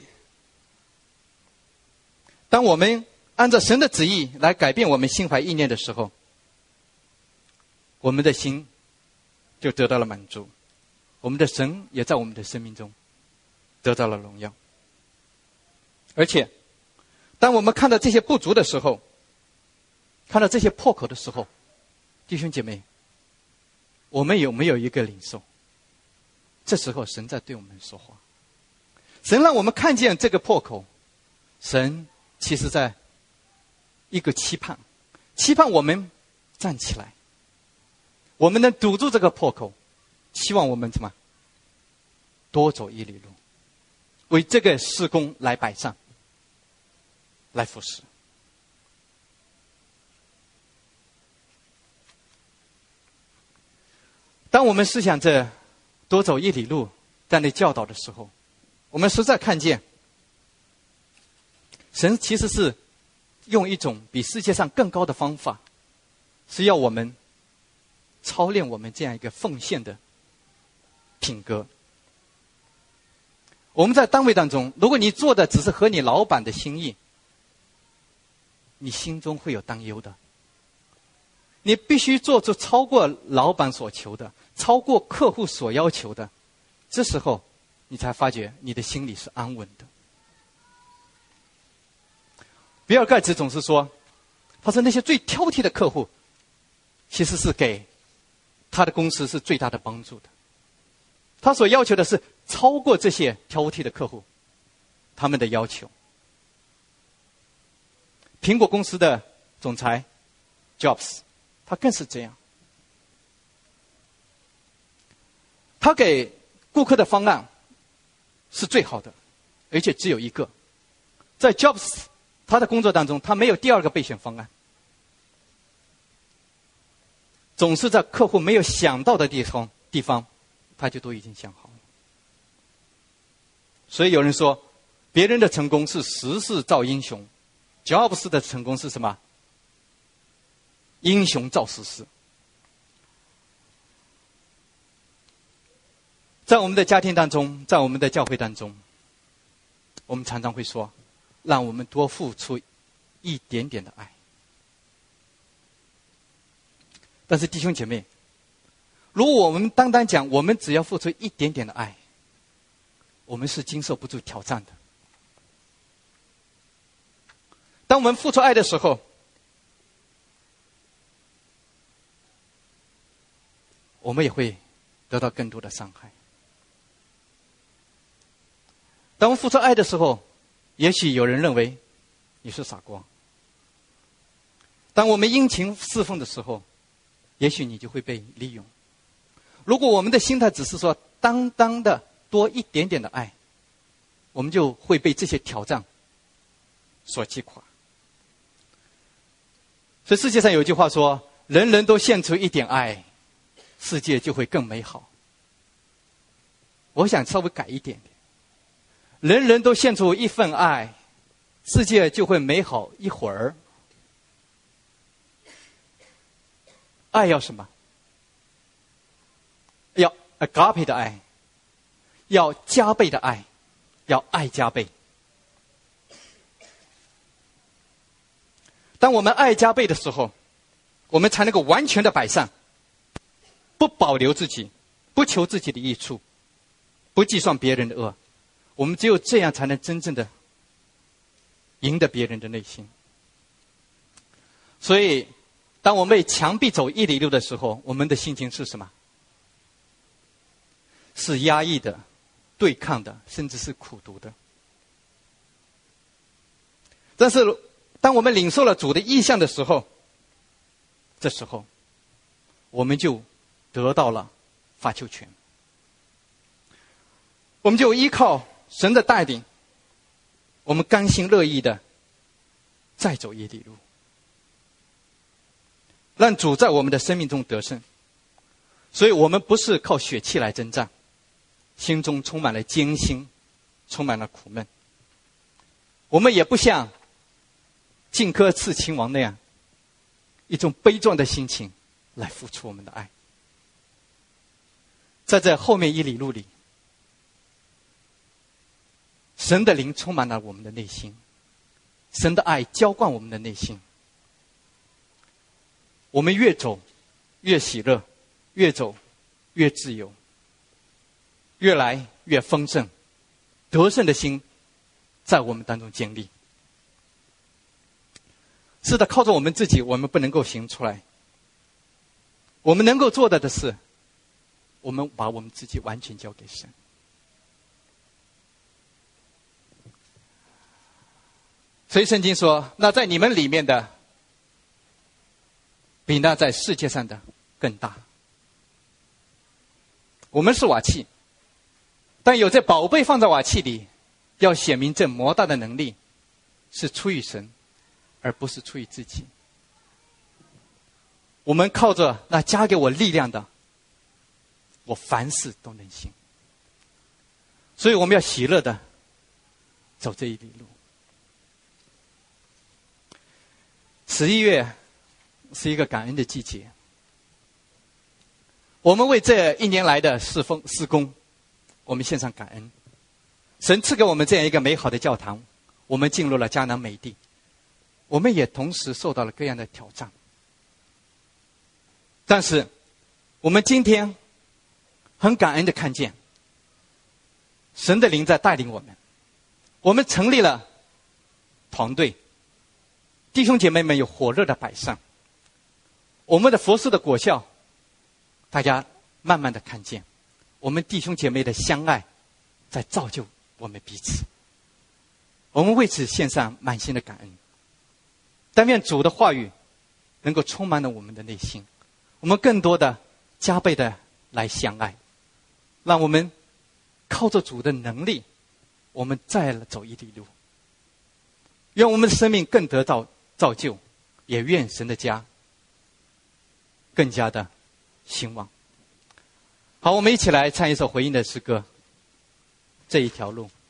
当我们按照神的旨意来改变我们心怀意念的时候，我们的心就得到了满足，我们的神也在我们的生命中得到了荣耀。而且当我们看到这些不足的时候，看到这些破口的时候，弟兄姐妹，我们有没有一个领受？这时候神在对我们说话，神让我们看见这个破口，神其实在一个期盼我们站起来，我们能堵住这个破口，希望我们怎么多走一里路，为这个事工来摆上，来服侍。当我们思想着多走一里路这样的教导的时候，我们实在看见神其实是用一种比世界上更高的方法，是要我们操练我们这样一个奉献的品格。我们在单位当中，如果你做的只是合你老板的心意，你心中会有担忧的。你必须做出超过老板所求的，超过客户所要求的，这时候你才发觉你的心里是安稳的。比尔盖茨总是说，他说那些最挑剔的客户其实是给他的公司是最大的帮助的。他所要求的是超过这些挑剔的客户他们的要求。苹果公司的总裁 Jobs 他更是这样，他给顾客的方案是最好的，而且只有一个。在 Jobs 他的工作当中，他没有第二个备选方案，总是在客户没有想到的地方他就都已经想好了。所以有人说，别人的成功是时势造英雄， Jobs 的成功是什么？英雄造时势。在我们的家庭当中，在我们的教会当中，我们常常会说，让我们多付出一点点的爱。但是弟兄姐妹，如果我们单单讲我们只要付出一点点的爱，我们是经受不住挑战的。当我们付出爱的时候，我们也会得到更多的伤害。 当我们付出爱的时候，也许有人认为你是傻瓜。当我们殷勤侍奉的时候，也许你就会被利用。如果我们的心态只是说当当的多一点点的爱，我们就会被这些挑战所击垮。所以世界上有一句话说，人人都献出一点爱，世界就会更美好。我想稍微改一点点，人人都献出一份爱，世界就会美好一会儿。爱要什么？要 agape 的爱，要加倍的爱，要爱加倍。当我们爱加倍的时候，我们才能够完全的摆上，不保留自己，不求自己的益处，不计算别人的恶。我们只有这样才能真正的赢得别人的内心。所以当我们为墙壁走1里路的时候，我们的心情是什么？是压抑的、对抗的，甚至是苦毒的。但是当我们领受了主的意象的时候，这时候我们就得到了发球权，我们就依靠神的带领，我们甘心乐意的再走1里路，让主在我们的生命中得胜。所以我们不是靠血气来征战，心中充满了艰辛，充满了苦闷。我们也不像荆轲刺秦王那样一种悲壮的心情来付出我们的爱。在这后面1里路里，神的灵充满了我们的内心，神的爱浇灌我们的内心，我们越走越喜乐，越走越自由，越来越丰盛，得胜的心在我们当中建立。是的，靠着我们自己我们不能够行出来，我们能够做的是，我们把我们自己完全交给神。所以圣经说，那在你们里面的比那在世界上的更大。我们是瓦器，但有这宝贝放在瓦器里，要显明这莫大的能力是出于神，而不是出于自己。我们靠着那加给我力量的，我凡事都能行。所以我们要喜乐的走这1里路。11月是一个感恩的季节，我们为这1年来的施工，我们献上感恩。神赐给我们这样一个美好的教堂，我们进入了迦南美地，我们也同时受到了各样的挑战。但是我们今天很感恩的看见神的灵在带领我们，我们成立了团队，弟兄姐妹们有火热的摆上，我们的服事的果效大家慢慢的看见，我们弟兄姐妹的相爱在造就我们彼此。我们为此献上满心的感恩。但愿主的话语能够充满了我们的内心，我们更多的加倍的来相爱，让我们靠着主的能力，我们再走1里路。愿我们的生命更得到造就，也愿神的家更加的兴旺。好，我们一起来唱一首回应的诗歌，这一条路。